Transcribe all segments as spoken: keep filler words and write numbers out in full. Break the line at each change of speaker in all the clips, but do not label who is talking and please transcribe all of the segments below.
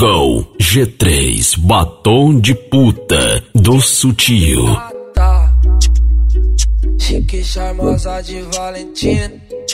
Go G três, batom de puta do Sutil.
Chique, charmosa de Valentina,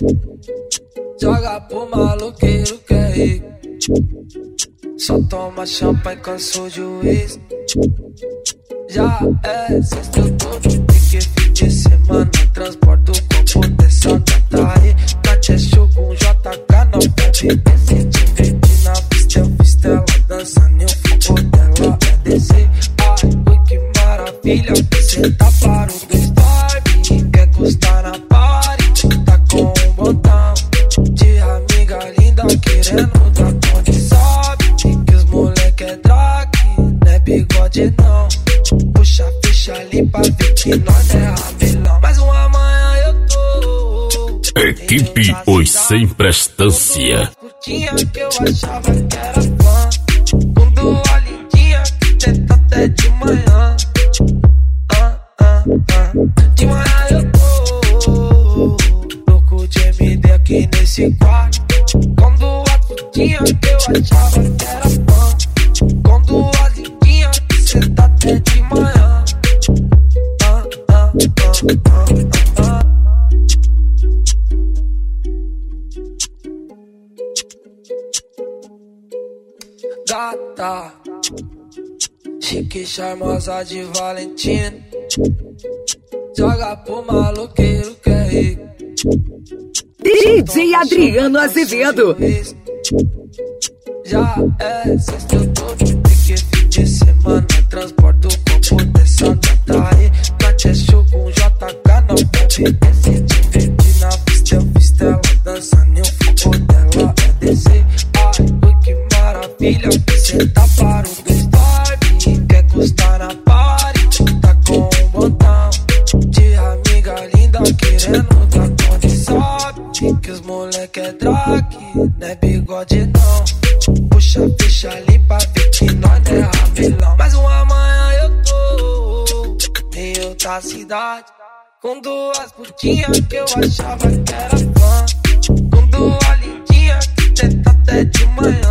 joga pro maluqueiro que é rico. Só toma champanhe com sujo de uísque. Já é sexta, eu tô de pique, fim de semana. Transporto o corpo dessa gata aí. Cate é show com J K, não bebe. Esse te divertir na pista, eu fiz ela dançando e o fogo dela é descer. Ai, ui, que maravilha, cê tá para o Storm. Quer custar na party, tá com um botão de amiga linda querendo dar conta. Sobe, que os moleque é drag, não é bigode não. Puxa a ficha ali pra ver que nós é rabelão. Mais uma manhã eu tô.
Equipe Os Sem Prestância.
Curtinha que eu achava que era fã. Com duas lindinhas que tenta até de manhã. Ah, ah, ah. De manhã eu tô louco de M D aqui nesse quarto. Com duas curtinhas que eu achava que era fã. Com duas lindinhas que tenta até de manhã. Ah, ah, ah, ah, ah. Gata, chique, charmosa de Valentina, joga pro maluqueiro que é rico.
D J Adriano Azevedo.
Já é sexta, eu tô de pique, fim de semana. Transporto o corpo dessa gata aí. Cate é show com J K, não bebe. Esse te divertir na pista, eu fiz ela dançando e o fogo dela é descer. Ai, ui, que maravilha, cê tá para o Storm. Quer custar na party, tá com um botão de amiga linda querendo dar conta. Sobe, que os moleque é drag, não é bigode não. Puxa a ficha ali pra ver que nós é rabelão. Mais uma manhã eu tô em outra cidade, com duas putinhas que eu achava que era fã. Com duas lindinhas que tenta até de manhã.